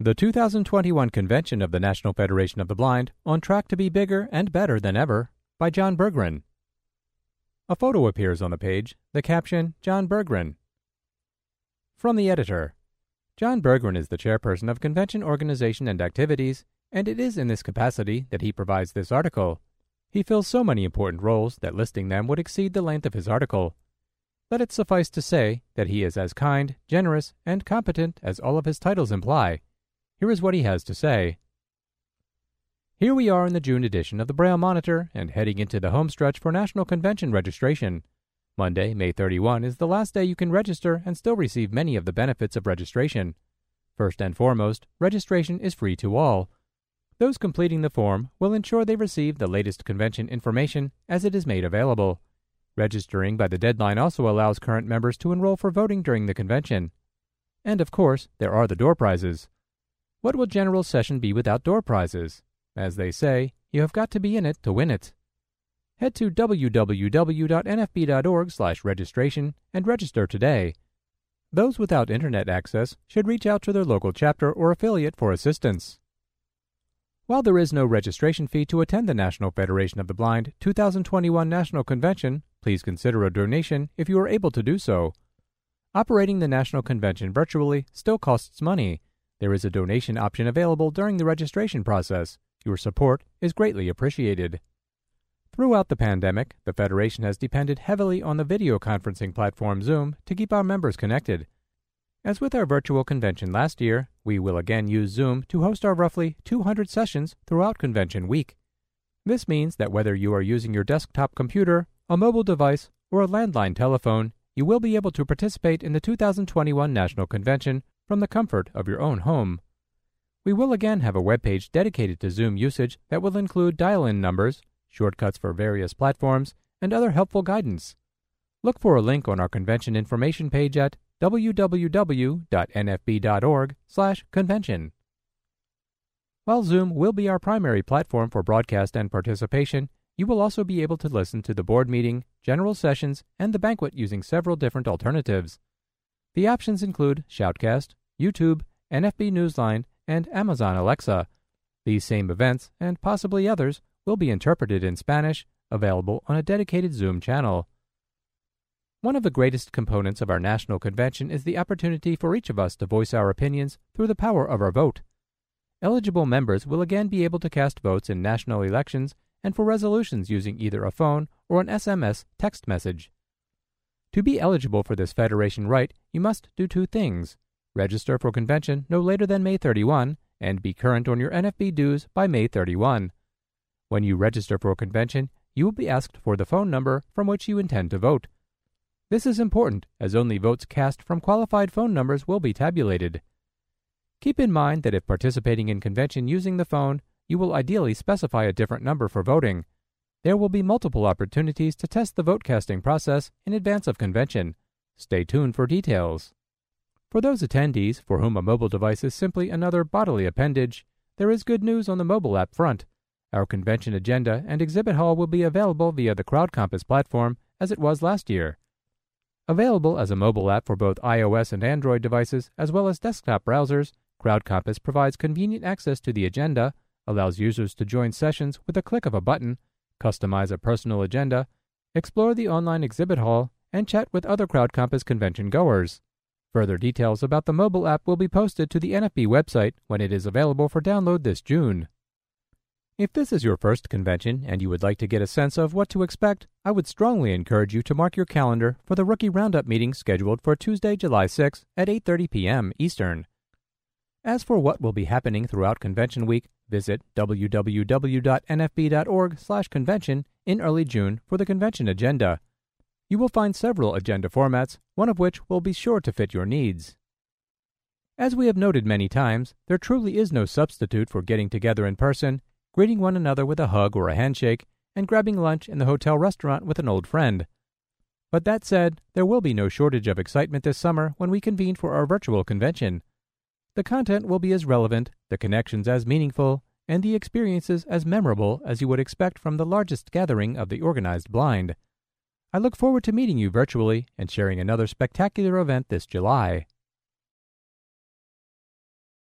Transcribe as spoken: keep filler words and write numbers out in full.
The two thousand twenty-one convention of the National Federation of the Blind on track to be bigger and better than ever, by John Berggren. A photo appears on the page, the caption, John Berggren. From the editor. John Berggren is the chairperson of Convention Organization and Activities, and it is in this capacity that he provides this article. He fills so many important roles that listing them would exceed the length of his article. Let it suffice to say that he is as kind, generous, and competent as all of his titles imply. Here is what he has to say. Here we are in the June edition of the Braille Monitor and heading into the home stretch for National Convention registration. Monday, May thirty-first, is the last day you can register and still receive many of the benefits of registration. First and foremost, registration is free to all. Those completing the form will ensure they receive the latest convention information as it is made available. Registering by the deadline also allows current members to enroll for voting during the convention. And of course, there are the door prizes. What will General Session be without door prizes? As they say, you have got to be in it to win it. Head to w w w dot n f b dot org slash registration and register today. Those without internet access should reach out to their local chapter or affiliate for assistance. While there is no registration fee to attend the National Federation of the Blind two thousand twenty-one National Convention, please consider a donation if you are able to do so. Operating the National Convention virtually still costs money. There is a donation option available during the registration process. Your support is greatly appreciated. Throughout the pandemic, the Federation has depended heavily on the video conferencing platform Zoom to keep our members connected. As with our virtual convention last year, we will again use Zoom to host our roughly two hundred sessions throughout convention week. This means that whether you are using your desktop computer, a mobile device, or a landline telephone, you will be able to participate in the two thousand twenty-one National Convention from the comfort of your own home. We will again have a webpage dedicated to Zoom usage that will include dial-in numbers, shortcuts for various platforms, and other helpful guidance. Look for a link on our convention information page at w w w dot n f b dot org slash convention. While Zoom will be our primary platform for broadcast and participation, you will also be able to listen to the board meeting, general sessions, and the banquet using several different alternatives. The options include Shoutcast, YouTube, N F B Newsline, and Amazon Alexa. These same events, and possibly others, will be interpreted in Spanish, available on a dedicated Zoom channel. One of the greatest components of our national convention is the opportunity for each of us to voice our opinions through the power of our vote. Eligible members will again be able to cast votes in national elections and for resolutions using either a phone or an S M S text message. To be eligible for this Federation right, you must do two things: register for convention no later than May thirty-first, and be current on your N F B dues by May thirty-first. When you register for a convention, you will be asked for the phone number from which you intend to vote. This is important, as only votes cast from qualified phone numbers will be tabulated. Keep in mind that if participating in convention using the phone, you will ideally specify a different number for voting. There will be multiple opportunities to test the vote-casting process in advance of convention. Stay tuned for details. For those attendees for whom a mobile device is simply another bodily appendage, there is good news on the mobile app front. Our convention agenda and exhibit hall will be available via the CrowdCompass platform as it was last year. Available as a mobile app for both iOS and Android devices as well as desktop browsers, CrowdCompass provides convenient access to the agenda, allows users to join sessions with a click of a button, customize a personal agenda, explore the online exhibit hall, and chat with other CrowdCompass convention goers. Further details about the mobile app will be posted to the N F B website when it is available for download this June. If this is your first convention and you would like to get a sense of what to expect, I would strongly encourage you to mark your calendar for the Rookie Roundup meeting scheduled for Tuesday, July sixth at eight thirty p m Eastern. As for what will be happening throughout Convention Week, visit w w w dot n f b dot org slash convention in early June for the convention agenda. You will find several agenda formats, one of which will be sure to fit your needs. As we have noted many times, there truly is no substitute for getting together in person, greeting one another with a hug or a handshake, and grabbing lunch in the hotel restaurant with an old friend. But that said, there will be no shortage of excitement this summer when we convene for our virtual convention. The content will be as relevant, the connections as meaningful, and the experiences as memorable as you would expect from the largest gathering of the organized blind. I look forward to meeting you virtually and sharing another spectacular event this July.